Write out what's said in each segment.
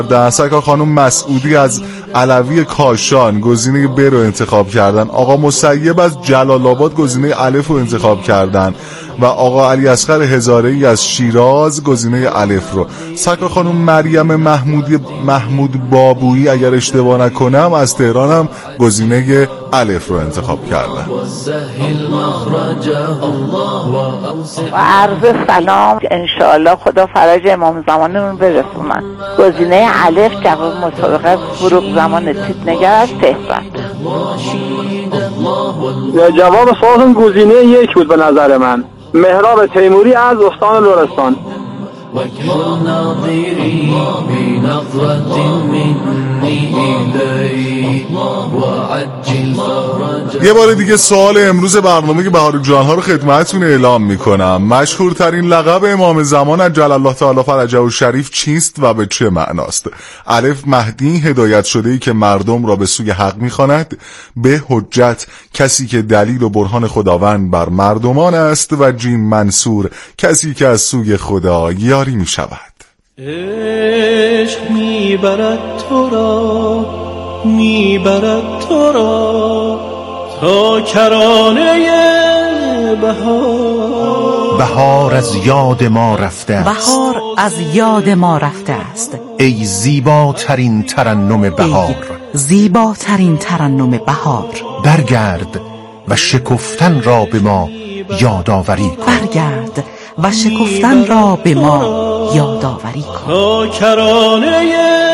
سرکار خانم مسعودی از علوی کاشان گزینه ب رو انتخاب کردن. آقا مسیب از جلال آباد گزینه الف رو انتخاب کردن و آقا علی اصغر هزاره‌ای از شیراز گزینه الف رو. سرکار خانم مریم محمود بابویی اگر اشتباه نکنم از تهران هم گزینه الف رو انتخاب کردن. و عرض سلام، انشاءالله خدا فرج امام زمانمون برسونن. گزینه الف جواب مسابقه فروغ زمان تیپنگر از تهران. جواب سوالتون گزینه یک بود به نظر من. مهراب تیموری از استان لرستان. یه بار دیگه سوال امروز برنامه بهار جان‌ها رو خدمتتون اعلام میکنم. مشهورترین لقب امام زمان عجل الله تعالی فرجه الشریف چیست و به چه معناست؟ الف مهدی، هدایت شده‌ای که مردم را به سوی حق میخواند. به حجت، کسی که دلیل و برهان خداوند بر مردمان است. و جیم منصور، کسی که از سوی خدا یاری میشود. عشق میبرد تو را، میبرد تو را تا کرانه بهار. بهار از یاد ما رفته است، بهار از یاد ما رفته است. ای زیباترین ترنم بهار، زیباترین ترنم بهار. برگرد و شکفتن را به ما یادآوری کن. برگرد و شکفتن را به ما یادآوری کن. تا کرانه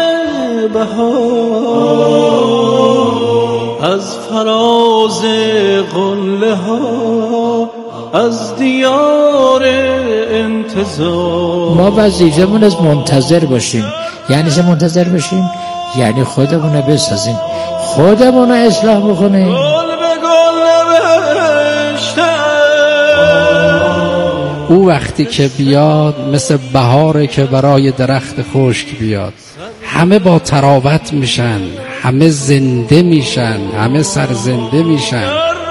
بهار، از فراز قله ها، از دیار انتظار. ما وظیفمون از منتظر باشیم. یعنی چه منتظر باشیم؟ یعنی خودمون رو بسازیم، خودمون رو اصلاح بکنیم. او وقتی که بیاد مثل بهاره که برای درخت خشک بیاد، همه با تراوت میشن، همه زنده میشن، همه سرزنده میشن.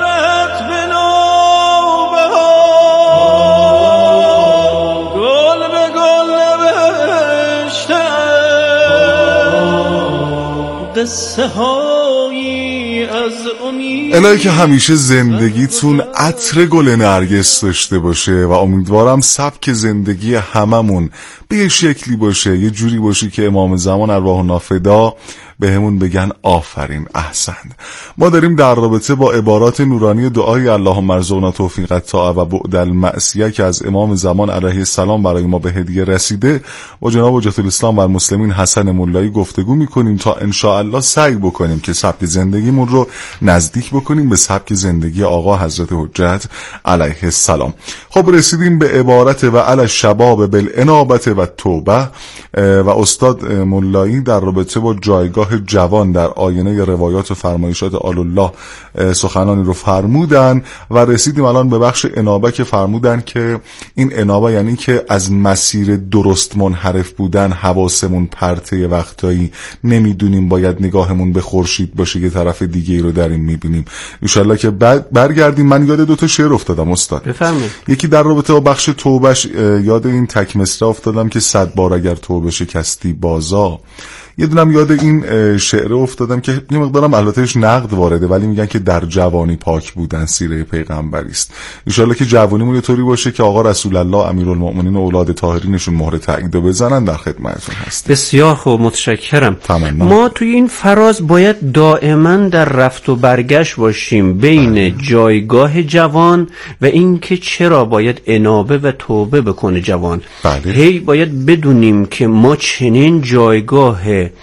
الهی که همیشه زندگیتون عطر گل نرگس داشته باشه و امیدوارم سبک زندگی هممون به یه شکلی باشه، یه جوری باشه که امام زمان ارواح نافدا به همون بگن آفرین، احسن. ما داریم در رابطه با عبارات نورانی دعای اللهم ارزقنا توفیق الطاعه و بعد المعصیه که از امام زمان علیه السلام برای ما به هدیه رسیده با جناب حجت الاسلام و المسلمین حسن مولایی گفتگو میکنیم تا انشاءالله سعی بکنیم که سبک زندگیمون رو نزدیک بکنیم به سبک زندگی آقا حضرت حجت علیه السلام. خب رسیدیم به عبارت و علی الشباب بالانابه و توبه و استاد مولایی در رابطه با جایگاه جوان در آینه روایات و فرمایشات آل الله سخنانی رو فرمودن و رسیدیم الان به بخش انابه که فرمودن که این انابه یعنی که از مسیر درست منحرف بودن، حواسمون پرته، وقتایی نمیدونیم باید نگاهمون به خورشید باشه یه طرف دیگه رو داریم میبینیم. انشالله که برگردیم. من یاد دوتا شعر افتادم استاد. بفرمایید. یکی در رابطه با بخش توبهش یاد این تک مصرع افتادم که 100 بار اگر توبه شکستی بازا. یه دونم یاد این شعر افتادم که یه مقدارم البتهش نقد وارده ولی میگن که در جوانی پاک بودن سیره پیغمبری است. ان شاءالله که جوانیمون یه طوری باشه که آقا رسول الله امیرالمؤمنین و اولاد طاهرینشون مهر تأیید بزنن. در خدمتتون هستم. بسیار خوب، متشکرم. تمام. ما توی این فراز باید دائما در رفت و برگشت باشیم بین جایگاه جوان و اینکه چرا باید انابه و توبه بکنه جوان. هی باید بدونیم که ما چنین جایگاه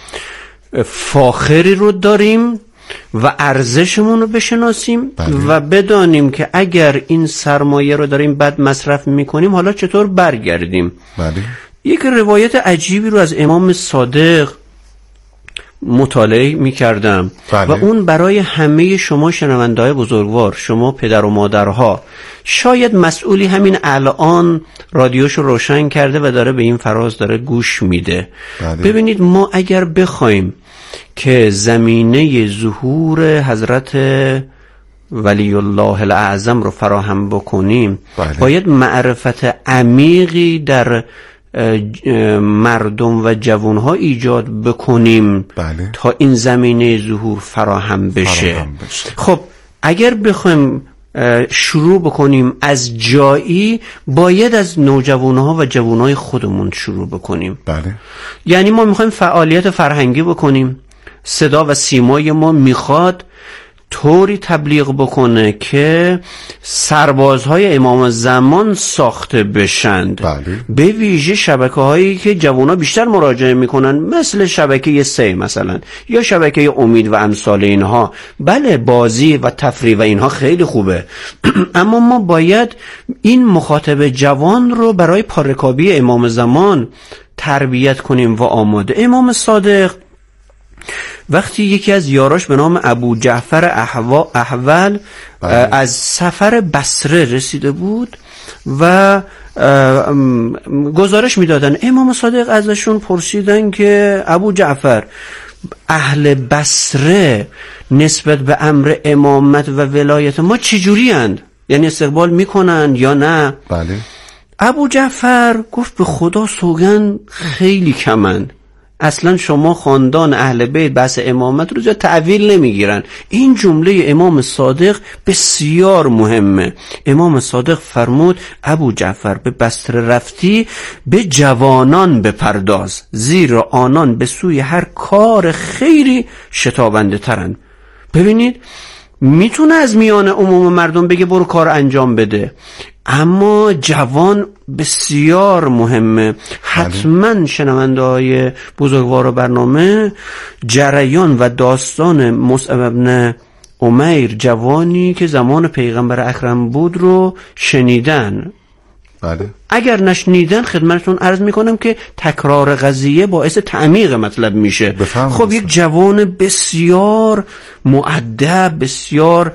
فاخری رو داریم و ارزشمون رو بشناسیم و بدانیم که اگر این سرمایه رو داریم بد مصرف میکنیم حالا چطور برگردیم. یک روایت عجیبی رو از امام صادق مطالعه میکردم و اون برای همه شما شنونده‌های بزرگوار، شما پدر و مادرها، شاید مسئولی همین الان رادیوشو روشن کرده و داره به این فراز داره گوش میده. ببینید ما اگر بخوایم که زمینه ظهور حضرت ولی الله الاعظم رو فراهم بکنیم باید معرفت عمیقی در مردم و جوانها ایجاد بکنیم بله. تا این زمینه ظهور فراهم بشه. خب اگر بخوایم شروع بکنیم از جایی، باید از نوجوانها و جوانهای خودمون شروع بکنیم. بله. یعنی ما میخوایم فعالیت فرهنگی بکنیم، صدا و سیمای ما میخواد طوری تبلیغ بکنه که سربازهای امام زمان ساخته بشند. بله. به ویژه شبکه‌هایی که جوان‌ها بیشتر مراجعه میکنن، مثل شبکه 3 مثلا، یا شبکه امید و امثال اینها. بله بازی و تفریح و اینها خیلی خوبه اما ما باید این مخاطب جوان رو برای پارکابی امام زمان تربیت کنیم و آماده. امام صادق وقتی یکی از یاراش به نام ابو جعفر احول از سفر بصره رسیده بود و گزارش میدادن، امام صادق ازشون پرسیدن که ابو جعفر، اهل بصره نسبت به امر امامت و ولایت ما چجوری اند؟ یعنی استقبال میکنن یا نه؟ بله. ابو جعفر گفت به خدا سوگند خیلی کمند، اصلا شما خاندان اهل بیت بحث امامت رو جا تعویل نمیگیرن. این جمله امام صادق بسیار مهمه. امام صادق فرمود ابو جعفر به بصره رفتی به جوانان بپرداز، زیرا آنان به سوی هر کار خیری شتابنده ترند. ببینید میتونه از میان عموم مردم بگه برو کار انجام بده، اما جوان بسیار مهمه. حتما شنونده های بزرگوار برنامه جریان و داستان مصعب بن عمیر، جوانی که زمان پیغمبر اکرم بود، رو شنیدن. بله. اگر نشنیدن خدمتتون عرض میکنم که تکرار قضیه باعث تعمیق مطلب میشه. خب یک جوان بسیار مؤدب، بسیار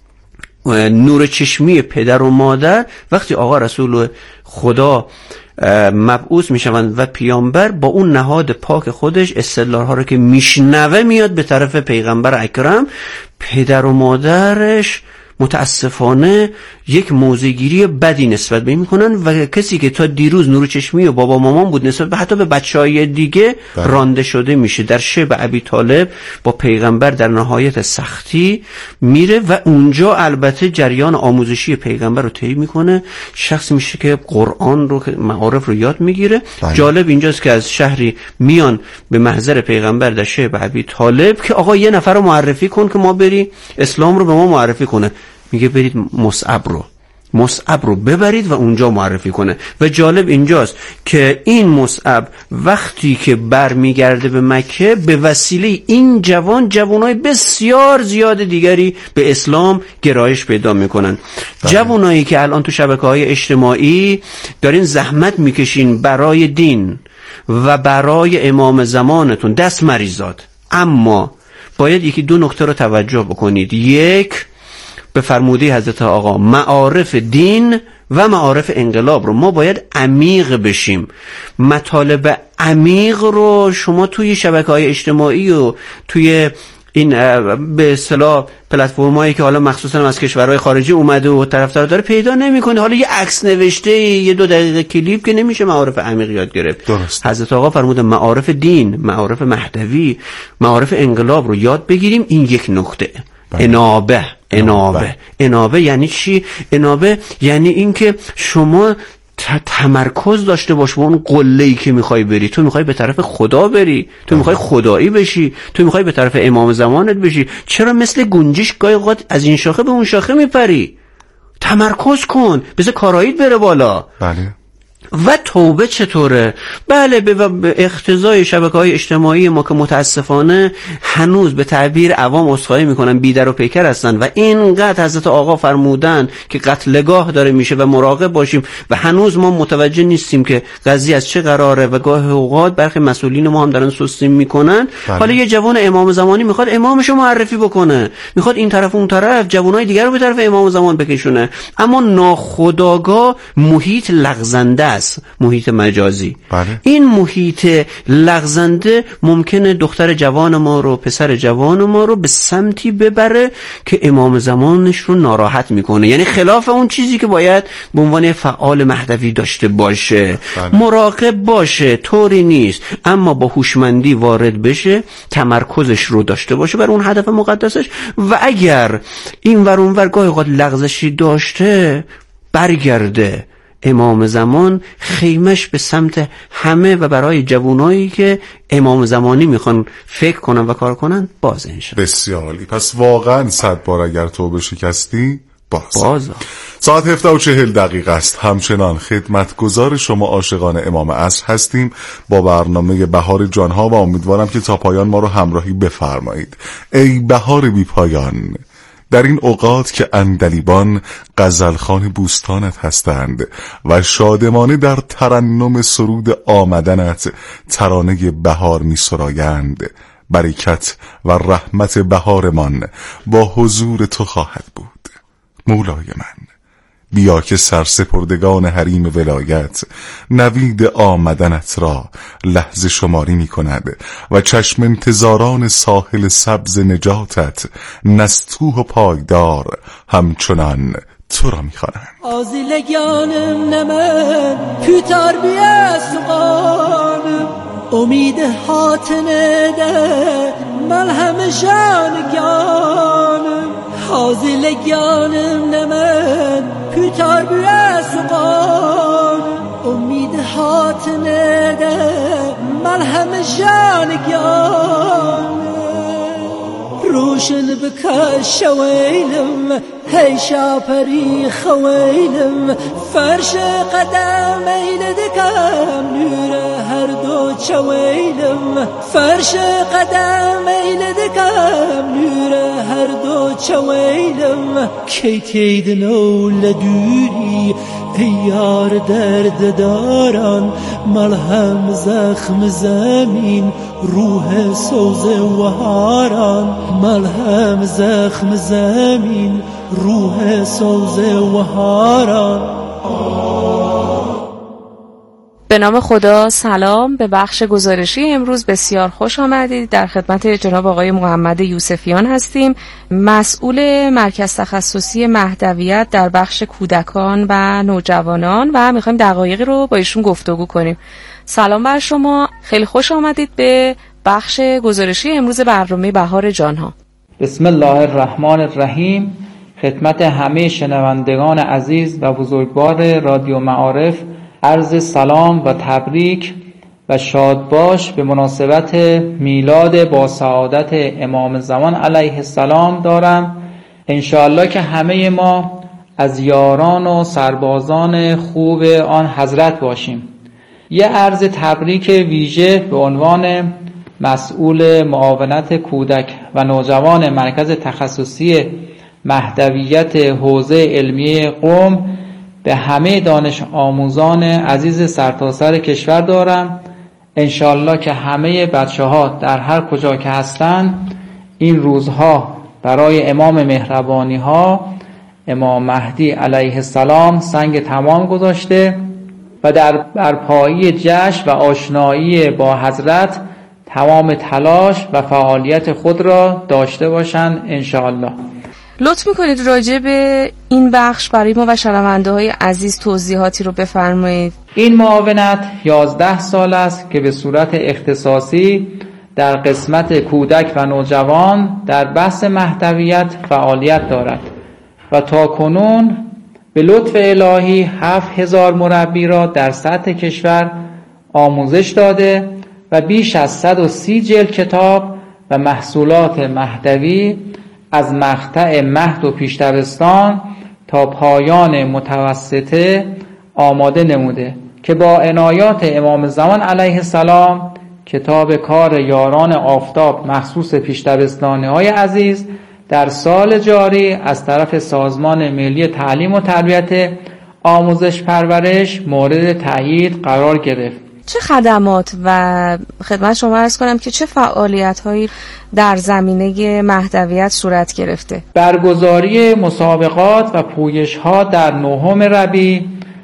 نور چشمی پدر و مادر، وقتی آقا رسول خدا مبعوث میشوند و پیامبر، با اون نهاد پاک خودش استدلال‌ها رو که میشنوه میاد به طرف پیغمبر اکرم، پدر و مادرش متاسفانه یک موضع‌گیری بدی نسبت به این میکنن و کسی که تا دیروز نور چشمی و بابا مامان بود نسبت به حتی به بچهای دیگه رانده شده میشه. در شب ابی طالب با پیغمبر در نهایت سختی میره و اونجا البته جریان آموزشی پیغمبر رو طی میکنه، شخص میشه که قرآن رو، معارف رو یاد میگیره. جالب اینجاست که از شهری میان به محضر پیغمبر در شب ابی طالب که آقا یه نفر رو معرفی کن که ما بری اسلام رو به ما معرفی کنه. میگه برید مصعب رو ببرید و اونجا معرفی کنه. و جالب اینجاست که این مصعب وقتی که برمیگرده به مکه، به وسیله این جوانای بسیار زیاد دیگری به اسلام گرایش پیدا میکنن. جوانایی که الان تو شبکه‌های اجتماعی دارین زحمت میکشین برای دین و برای امام زمانتون، دست مریزاد. اما باید یکی دو نکته رو توجه بکنید. یک، به فرموده حضرت آقا معارف دین و معارف انقلاب رو ما باید عمیق بشیم. مطالب عمیق رو شما توی شبکه‌های اجتماعی و توی این به اصطلاح پلتفرمایی که حالا مخصوصا از کشورهای خارجی اومده و طرفدار داره پیدا نمی‌کنی. حالا یه عکس نوشته، یه 2 دقیقه کلیپ که نمیشه معارف عمیق یاد گرفت. درست. حضرت آقا فرموده معارف دین، معارف مهدوی، معارف انقلاب رو یاد بگیریم. این یک نکته. انابه یعنی چی؟ انابه یعنی این که شما تمرکز داشته باش به اون قله‌ای که میخوای بری. تو میخوای به طرف خدا بری، تو میخوای خدایی بشی، تو میخوای به طرف امام زمانت بشی. چرا مثل گنجش گاهی اوقات از این شاخه به اون شاخه میپری؟ تمرکز کن، بذار کاراییت بره بالا. بله. و توبه چطوره؟ بله، به اقتضای شبکه‌های اجتماعی ما که متاسفانه هنوز به تعبیر عوام عذرخواهی میکنن، بیدر و پیکر هستن و اینقدر حضرت آقا فرمودن که قتلگاه داره میشه و مراقب باشیم و هنوز ما متوجه نیستیم که قضیه از چه قراره و گاه اوقات برخی مسئولین ما هم دارن سستی میکنن. حالا یه جوان امام زمانی میخواد امامشو معرفی بکنه، میخواد این طرف اون طرف جوانای دیگر رو به طرف امام زمان بکشونه، اما ناخودآگاه محیط لغزنده هست، محیط مجازی. بله. این محیط لغزنده ممکنه دختر جوان ما رو، پسر جوان ما رو به سمتی ببره که امام زمانش رو ناراحت میکنه، یعنی خلاف اون چیزی که باید به عنوان فعال مهدوی داشته باشه. بله. مراقب باشه، طوری نیست، اما با هوشمندی وارد بشه، تمرکزش رو داشته باشه بر اون هدف مقدسش، و اگر این ور اون ور گاهی اوقات لغزشی داشته برگرده. امام زمان خیمش به سمت همه و برای جوانایی که امام زمانی میخوان فکر کنن و کار کنن باز انشاءالله. بسیار عالی. پس واقعا 100 بار اگر توبه شکستی باز. ساعت 17:40 است. همچنان خدمتگزار شما عاشقان امام عصر هستیم با برنامه بهار جانها و امیدوارم که تا پایان ما رو همراهی بفرمایید. ای بهار بی پایان، در این اوقات که عندلیبان غزلخوان بوستانت هستند و شادمانه در ترنم سرود آمدنت ترانه بهار می سرایند، برکت و رحمت بهارمان با حضور تو خواهد بود. مولای من، بیا که سرسپردگان حریم ولایت نوید آمدنت را لحظه شماری می کند و چشم انتظاران ساحل سبز نجاتت نستوه و پایدار همچنان تو را می خوانند. آزیلگانم نمن پیتار بیست قانم امید حاتنه ده ملهم جانگانم آزیلگانم نمن پیتار بیست قانم امید حاتنه ده ملهم جانگانم روشن بکش شویلم هی شاپری خویلم فرش قدم ایل دکم نور هر دو چویلم فرش قدم ایل دکم نور هر دو چویلم کی تیدنو لدوری ای یار درد داران ملهم زخم زمین روح سوز وهاران ملهم زخم زمین روح سوز وهاران. به نام خدا. سلام، به بخش گزارشی امروز بسیار خوش آمدید. در خدمت جناب آقای محمد یوسفیان هستیم، مسئول مرکز تخصصی مهدویت در بخش کودکان و نوجوانان، و میخوایم دقایقی رو با ایشون گفتگو کنیم. سلام بر شما، خیلی خوش آمدید به بخش گزارشی امروز برنامه بهار جانها. بسم الله الرحمن الرحیم. خدمت همه شنوندگان عزیز و بزرگوار رادیو معارف عرض سلام و تبریک و شادباش به مناسبت میلاد با سعادت امام زمان علیه السلام دارم. انشاءالله که همه ما از یاران و سربازان خوب آن حضرت باشیم. یه عرض تبریک ویژه به عنوان مسئول معاونت کودک و نوجوان مرکز تخصصی مهدویت حوزه علمیه قم به همه دانش آموزان عزیز سرتاسر کشور دارم. انشالله که همه بچه ها در هر کجا که هستن این روزها برای امام مهربانی ها امام مهدی علیه السلام سنگ تمام گذاشته و در برپایی جشن و آشنایی با حضرت تمام تلاش و فعالیت خود را داشته باشند انشاءالله. لطف میکنید راجع به این بخش برای ما و شنونده های عزیز توضیحاتی رو بفرمایید. این معاونت 11 سال است که به صورت اختصاصی در قسمت کودک و نوجوان در بحث مهدویت فعالیت دارد و تا کنون به لطف الهی 7000 مربی را در سطح کشور آموزش داده و بیش از 130 جلد کتاب و محصولات مهدوی از مقطع مهد و پیشدبستان تا پایان متوسطه آماده نموده که با عنایات امام زمان علیه السلام کتاب کار یاران آفتاب مخصوص پیشدبستانی های عزیز در سال جاری از طرف سازمان ملی تعلیم و تربیت آموزش پرورش مورد تأیید قرار گرفت. چه خدمات و خدمت شما عرض کنم که چه فعالیت‌هایی در زمینه مهدویت صورت گرفته؟ برگزاری مسابقات و پویش‌ها در 9 ربیع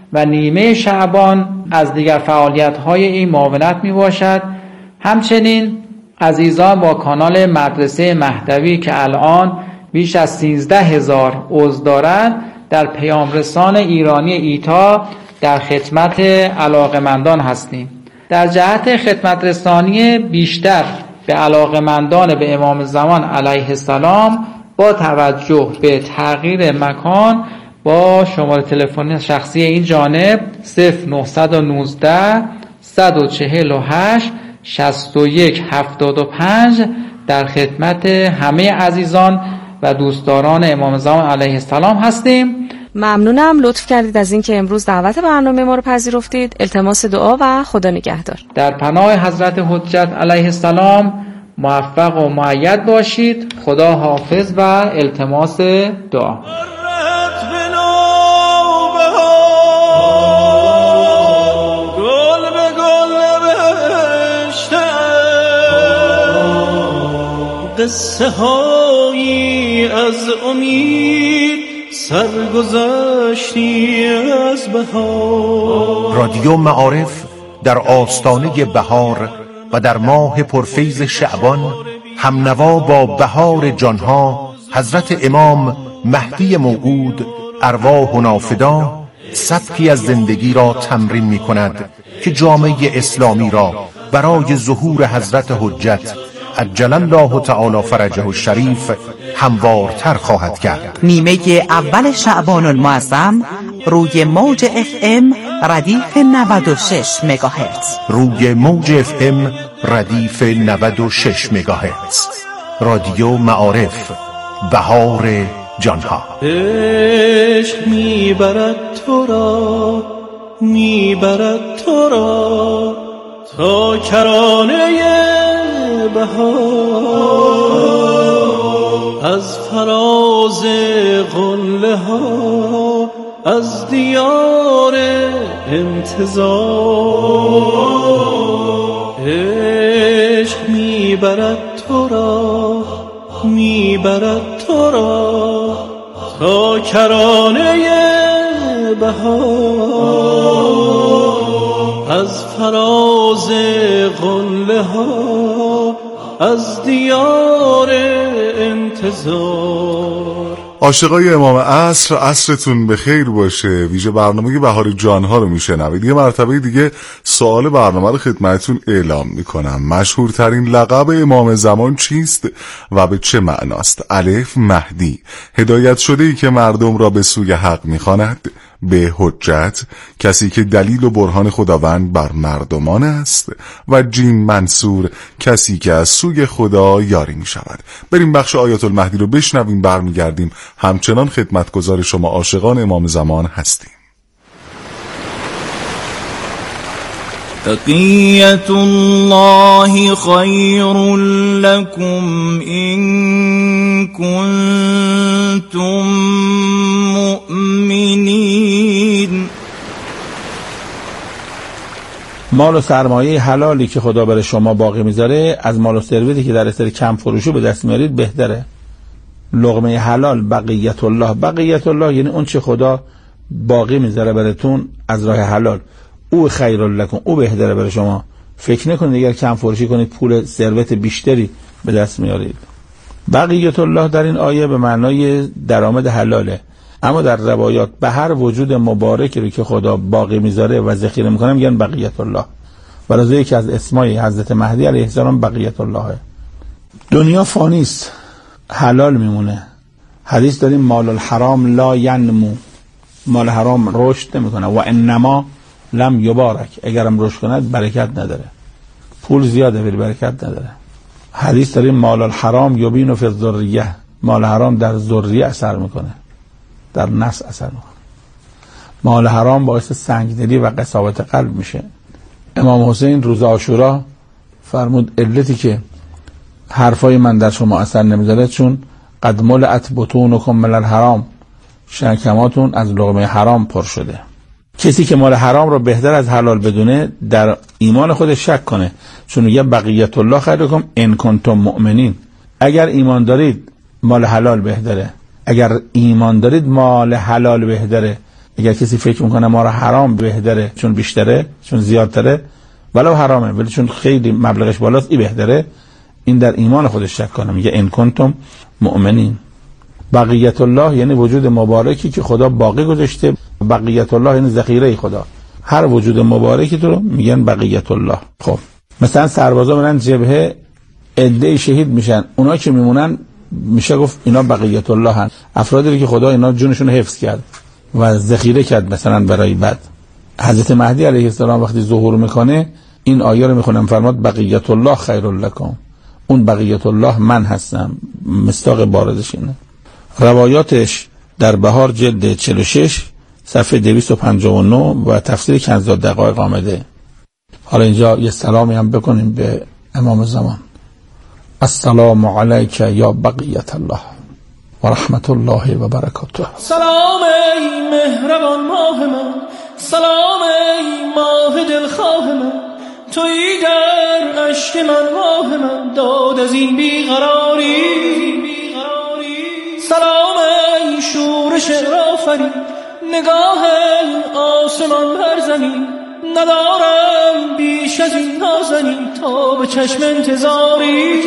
و نیمه شعبان از دیگر فعالیت‌های این معاونت میباشد. همچنین عزیزان با کانال مدرسه مهدوی که الان بیش از 13,000 عضو دارند در پیام رسان ایرانی ایتا در خدمت علاقمندان هستیم. در جهت خدمت رسانی بیشتر به علاقمندان به امام زمان علیه السلام با توجه به تغییر مکان با شماره تلفنی شخصی این جانب 0919 148 6175 در خدمت همه عزیزان و دوستداران امام زمان علیه السلام هستیم. ممنونم، لطف کردید از اینکه امروز دعوت برنامه ما رو پذیرفتید. التماس دعا و خدا نگهدار. در پناه حضرت حجت علیه السلام موفق و مؤید باشید. خدا حافظ و التماس دعا. قصه هایی از امید سرگذشتی از بهار. رادیو معارف در آستانه بهار و در ماه پرفیض شعبان همنوا با بهار جانها حضرت امام مهدی موعود ارواحنا فدا سبکی از زندگی را تمرین می کند که جامعه اسلامی را برای ظهور حضرت حجت عجل الله تعالی فرجه الشریف هموارتر خواهد کرد. نیمه اول شعبان المعظم روی موج FM ردیف 96 مگاهرتز. روی موج FM ردیف 96 مگاهرتز. رادیو معارف، بهار جانها. عشق میبرد تو را، میبرد تو را تا کرانه بهار، از فراز قله ها، از دیار انتظار. عشق میبرد تو را، میبرد تو را تا کرانه بهار، از فراز قله ها، از دیار انتظار. عاشقای امام عصر، عصرتون بخیر باشه. ویژه برنامه بهار جانها رو میشنوید. یه مرتبه دیگه سوال برنامه رو خدمتتون اعلام میکنم. مشهورترین لقب امام زمان چیست و به چه معناست؟ الف مهدی، هدایت شده ای که مردم را به سوی حق میخواند. به حجت، کسی که دلیل و برهان خداوند بر مردمان است. و جیم منصور، کسی که از سوی خدا یاری می شود. بریم بخش آیات المهدی رو بشنویم، برمیگردیم همچنان خدمتگزار شما عاشقان امام زمان هستیم. تقیت الله خیر لکم این کنتم مؤمنین. مال و سرمایه حلالی که خدا برای شما باقی میذاره از مال و ثروتی که در اثر کم فروشی به دست میارید بهتره. لقمه حلال بقیت الله. بقیت الله یعنی اون چه خدا باقی میذاره براتون از راه حلال، او خیر لکم، او بهتره برای شما. فکر نکنید اگر کم فروشی کنید پول ثروت بیشتری به دست میارید. بقیت الله در این آیه به معنای درآمد حلاله، اما در روایات به هر وجود مبارکی رو که خدا باقی میذاره و ذخیره میکنه میگن بقیت الله. برای یکی از اسمای حضرت مهدی علیه السلام بقیت اللهه. دنیا فانی است، حلال میمونه. حدیث داریم مال الحرام لا ینمو، مال حرام رشد نمیکنه. و انما لم یبارک، اگرم رشد کند برکت نداره. پول زیاده ولی برکت نداره. حدیث داریم مال الحرام یبین فی الذریه، مال حرام در ذریه اثر میکنه، در نسل اثر میکنه. مال حرام باعث سنگدلی و قساوت قلب میشه. امام حسین روز عاشورا فرمود علتی که حرفای من در شما اثر نمیذاره چون قد ملئت بطونکم من الحرام، شکماتون از لقمه حرام پر شده. کسی که مال حرام رو بهتر از حلال بدونه در ایمان خودش شک کنه، چون میگه بقیت الله خیرکم ان کنتم مؤمنین. اگر ایمان دارید مال حلال بهتره، اگر ایمان دارید مال حلال بهتره. اگر کسی فکر میکنه ما را حرام بهتره چون بیشتره، چون زیادتره، ولو حرامه ولی چون خیلی مبلغش بالاست این بهتره، این در ایمان خودش شک کنه. میگه ان کنتم مؤمنین. بقیت الله یعنی وجود مبارکی که خدا باقی گذاشته. بقیت الله یعنی ذخیره خدا. هر وجود مبارکی تو رو میگن بقیت الله. خب مثلا سربازا میرن جبهه، عده شهید میشن، اونا که میمونن میشه گفت اینا بقیت الله هن. افرادی که خدا اینا جونشون حفظ کرد و ذخیره کرد مثلا برای بعد. حضرت مهدی علیه السلام وقتی ظهور میکنه این آیه رو میخونم، فرماد بقیت الله خیر لکم. اون بقیت الله من هستم. مصداق بارزش اینه. روایاتش در بهار جلد 46 صفحه 259 و تفسیر کنز الدقایق آمده. حالا اینجا یه سلامی هم بکنیم به امام زمان. السلام علیک یا بقیت الله و رحمت الله و برکاته. سلام ای مهربان ماه من، سلام ای ماه دلخواه من، تویی در عشق من ماه من، داد از این بیقراری. سلام ای شورش آفرین، نگاه آسمان بر زمین، ندارم بیش از این نازنین تا به چشم انتظاری.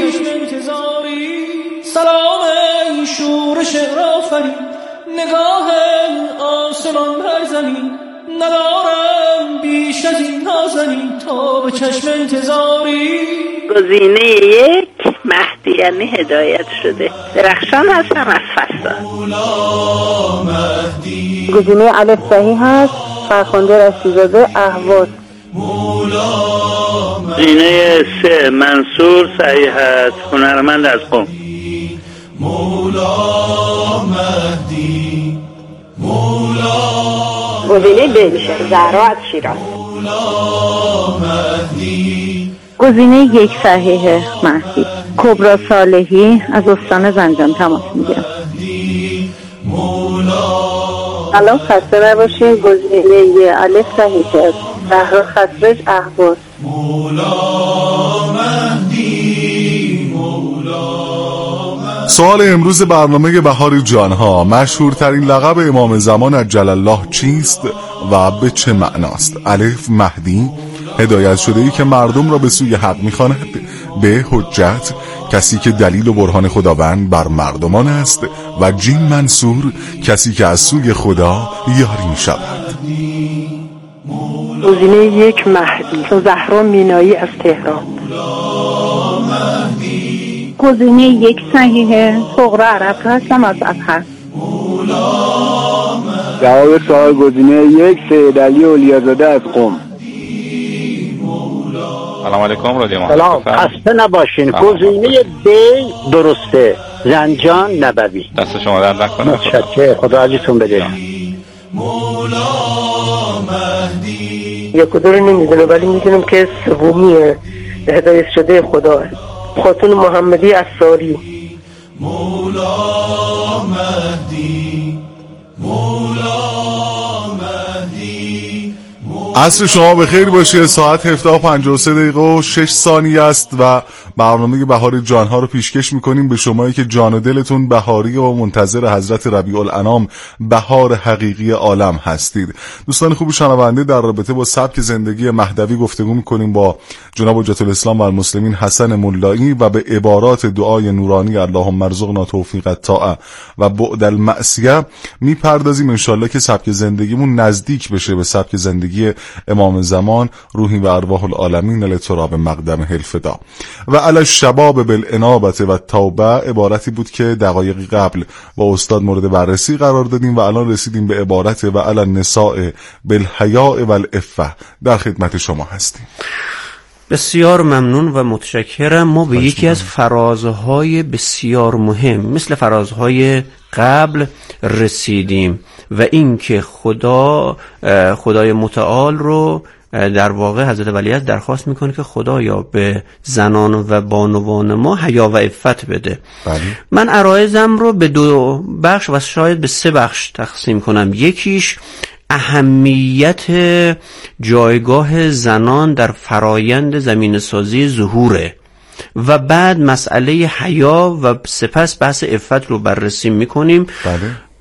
سلام ای شورش آفرین، نگاه آسمان بر زمین، ندارم بیش از این نازنین تا به چشم انتظاری. گزینه یک مهدی یعنی هدایت شده. درخشان هستم از فستان. گزینه الف صحیح هست. فرخنده رشیدزاده اهواز. گزینه سه منصور صحیح هست. هنرمند از قم. گزینه ب میشه زهرا از شیراز. گزینه یک صحیحه مهدی. کبرا صالحی از استان زنجان تماس میگیرم. سلام، خسته نباشید. گزینه الف صحیحه. زهرا خسرج اهواز. سوال امروز برنامه بهار جانها: مشهورترین لقب امام زمان عجل الله چیست و به چه معناست؟ الف مهدی، هدایت شده ای که مردم را به سوی حق می‌خواند. به حجت، کسی که دلیل و برهان خداوند بر مردمان است. و جیم منصور، کسی که از سوی خدا یاری می‌شود. گزینه یک مهدی. زهرا مینایی از تهران. گزینه یک صحیحه. فقرا عرب هستم از ابهر. جواب سوال گزینه یک سید علی اولیازاده از قم. سلام علیکم رادیو ما. سلام، خسته نباشین. گزینه ب درسته. زنجان نبوی. دست شما درد نکنه. متشکرم، خدا عزیزتون بده. یک و دو رو نمیدونم ولی میدونم که سومیه هدایت شده خدا. خاتون محمدی اساری. عصر شما بخیر باشه. ساعت 17:53 و 6 ثانیه است و برنامه بهار جانها رو پیشکش میکنیم به شمایی که جان و دلتون بهاری و منتظر حضرت ربیع الانام، بهار حقیقی عالم هستید. دوستان خوب شنونده، در رابطه با سبک زندگی مهدوی گفتگو میکنیم با جناب حجت الاسلام و المسلمین حسن ملایی و به عبارات دعای نورانی اللهم ارزقنا توفیق الطاعه و بعد المعصیه میپردازیم. انشالله که سبک زندگیمون نزدیک بشه به سبک زندگی امام زمان، روحی و ارواح العالمین لتراب مقدم الفدا. و علی الشباب بالانابه و توبه عبارتی بود که دقایقی قبل با استاد مورد بررسی قرار دادیم و الان رسیدیم به عبارت و علی النساء بالحیاء والعفه. در خدمت شما هستیم. بسیار ممنون و متشکرم. ما به یکی از فرازهای بسیار مهم مثل فرازهای قبل رسیدیم و این که خدای متعال رو در واقع حضرت ولیعصر درخواست میکنه که خدایا به زنان و بانوان ما حیا و عفت بده. من عرایزم رو به 2 بخش و شاید به 3 بخش تقسیم کنم. یکیش اهمیت جایگاه زنان در فرایند زمین سازی ظهوره و بعد مسئله حیا و سپس بحث عفت رو بررسی میکنیم.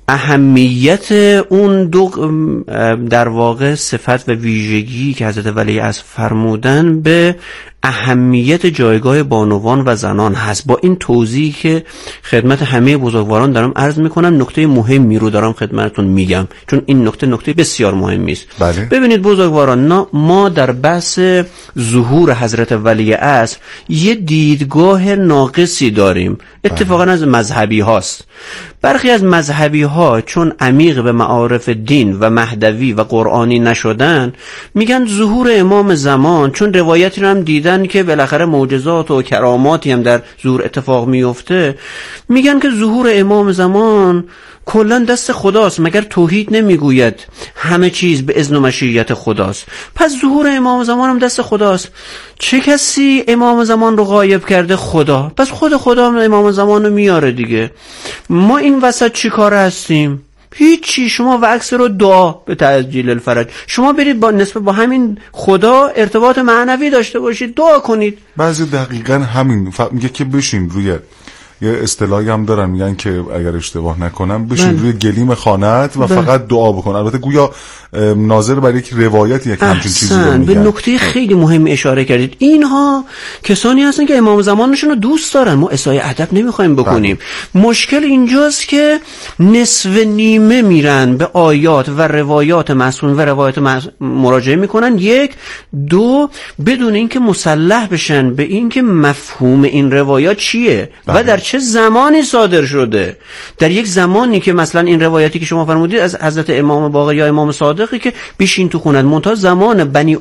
اهمیت اون دو در واقع صفت و ویژگی که حضرت ولیعصر فرمودن به اهمیت جایگاه بانوان و زنان هست. با این توضیحی که خدمت همه بزرگواران دارم عرض میکنم، نکته مهمی رو دارم خدمتتون میگم، چون این نکته بسیار مهمی است. بله. ببینید بزرگواران، ما در بحث ظهور حضرت ولیعصر یه دیدگاه ناقصی داریم، اتفاقا از مذهبی هاست. برخی از مذهبی ها چون عمیق به معارف دین و مهدوی و قرآنی نشدن، میگن ظهور امام زمان، چون روایتی رو هم دیدن که بالاخره معجزات و کراماتی هم در ظهور اتفاق میفته، میگن که ظهور امام زمان کلا دست خداست، مگر توحید نمیگوید همه چیز به اذن و مشیت خداست؟ پس ظهور امام زمان هم دست خداست. چه کسی امام زمان رو غایب کرده؟ خدا. پس خدا هم امام زمان رو میاره دیگه. ما این وسط چی کار هستیم؟ هیچی. شما و عکس رو دعا به تعجیل الفرج، شما برید با نسبت با همین خدا ارتباط معنوی داشته باشید، دعا کنید. بعضی دقیقاً همین میگه که بشین روی یه اصطلاحی هم دارن، میگن که اگر اشتباه نکنم بشین روی گلیم خانه‌ات و فقط دعا بکن. البته گویا ناظر بر یک روایت یک همچین چیزی رو میگن. به نکته خیلی مهم اشاره کردید. اینها کسانی هستن که امام زمانشون رو دوست دارن، ما اسای ادب نمیخوایم بکنیم. مشکل اینجاست که نصف نیمه میرن به آیات و روایات معصوم و روایات مراجعه میکنن، یک دو بدون اینکه مسلح بشن به اینکه مفهوم این روایات چیه و در چه زمانی صادر شده. در یک زمانی که مثلا این روایتی که شما فرمودید از حضرت امام باقر یا امام صادقی که بشین تو خونت، منتها زمان بنی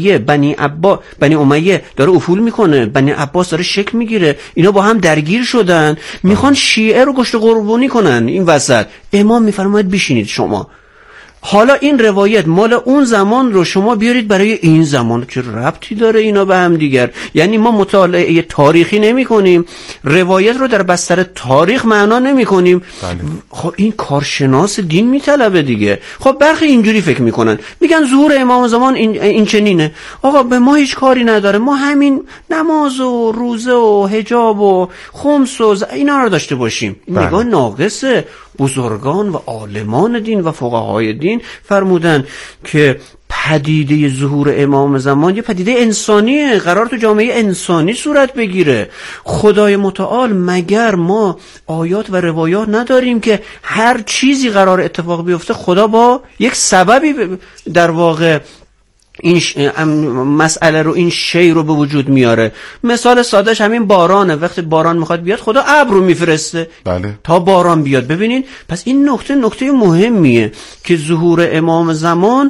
امیه داره افول میکنه، بنی عباس داره شکل میگیره، اینا با هم درگیر شدن، میخوان شیعه رو گشت قربانی کنن. این وسط امام میفرماید بشینید شما. حالا این روایت مال اون زمان رو شما بیارید برای این زمان، چه ربطی داره اینا به هم دیگر؟ یعنی ما مطالعه تاریخی نمی کنیم، روایت رو در بستر تاریخ معنا نمی کنیم. خب این کارشناس دین میطلبه دیگه. خب برخی اینجوری فکر میکنن، میگن ظهور امام زمان این چنینه. آقا به ما هیچ کاری نداره، ما همین نماز و روزه و حجاب و خمس و اینا رو داشته باشیم. این نگاه ناقصه. بزرگان و عالمان دین و فقهای دین فرمودن که پدیده ظهور امام زمان یه پدیده انسانیه، قرار تو جامعه انسانی صورت بگیره. خدای متعال مگر ما آیات و روایات نداریم که هر چیزی قرار اتفاق بیفته خدا با یک سببی در واقع این مسئله رو، این شی رو به وجود میاره. مثال سادهش همین بارانه. وقتی باران میخواد بیاد خدا ابر رو میفرسته تا باران بیاد. ببینین پس این نکته مهمیه که ظهور امام زمان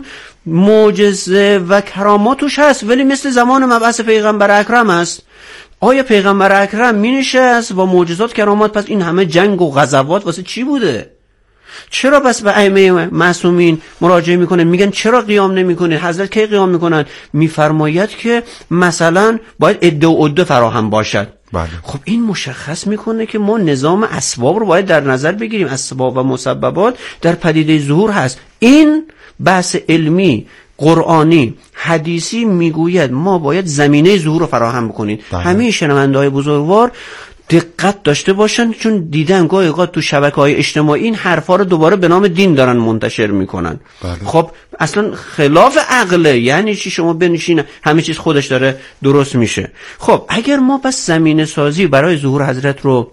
معجزه و کراماتش هست، ولی مثل زمان مبعث پیغمبر اکرم هست. آیا پیغمبر اکرم مینشست با معجزات کرامات، پس این همه جنگ و غزوات واسه چی بوده؟ چرا بس به ائمه معصومین مراجعه میکنه؟ میگن چرا قیام نمیکنه؟ حضرت کی قیام میکنن؟ میفرماید که مثلا باید عده و عده فراهم باشد. خب این مشخص میکنه که ما نظام اسباب رو باید در نظر بگیریم. اسباب و مسببات در پدیده ظهور هست. این بحث علمی قرآنی حدیثی میگوید ما باید زمینه ظهور رو فراهم بکنیم. همه شنونده‌های بزرگوار دقت داشته باشن، چون دیدن گاهی اوقات تو شبکه‌های اجتماعی این حرفا رو دوباره به نام دین دارن منتشر میکنن. خب اصلا خلاف عقله. یعنی چی شما بنشین همه چیز خودش داره درست میشه؟ خب اگر ما بس زمینه سازی برای ظهور حضرت رو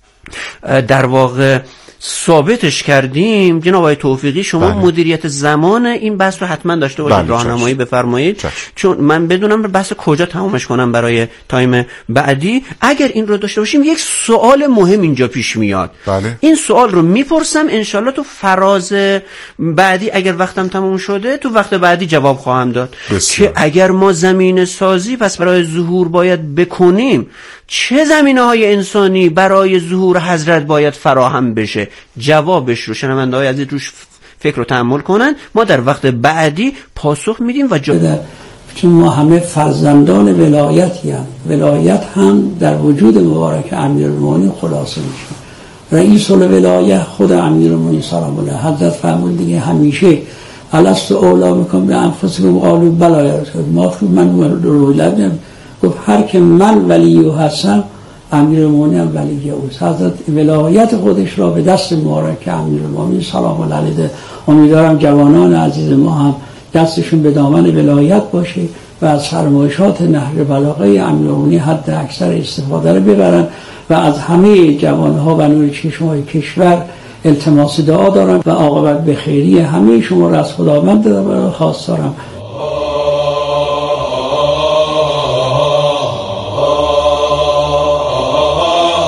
در واقع ثابتش کردیم، جناب آقای توفیقی شما مدیریت زمان این بحث رو حتما داشته باشید، راهنمایی بفرمایید، چون من بدونم بحث کجا تمامش کنم برای تایم بعدی. اگر این رو داشته باشیم یک سوال مهم اینجا پیش میاد. این سوال رو میپرسم، انشالله تو فراز بعدی اگر وقتم تموم شده تو وقت بعدی جواب خواهم داد. که اگر ما زمینه سازی پس برای ظهور باید بکنیم، چه زمینه های انسانی برای ظهور حضرت باید فراهم بشه؟ جوابش رو شنونده های عزیز روش فکر رو تأمل کنن، ما در وقت بعدی پاسخ میدیم. و چون ما همه فرزندان ولایتی هم، ولایت هم در وجود مبارک امیرالمومنین خلاصه میشه. رئیس الولایه خود امیرالمومنین سلام الله حضرت فرمود دیگه همیشه الست اولا میکنم به انفسکم قالوا بلی یا رسول الله، من ولایت گفت هر که من ولی هستم امیرالمومنین هم ولی اوست. حضرت ولایت خودش را به دست مبارک امیرالمومنین سلام الله علیه. امیدوارم جوانان عزیز ما هم دستشون به دامن ولایت باشه و از فرمایشات نهج بلاغه امیرالمومنین حد اکثر استفاده رو ببرن و از همه جوانها و نور چشمهای کشور التماس دعا دارم و عاقبت به خیری همه شما را از خداوند خواست دارم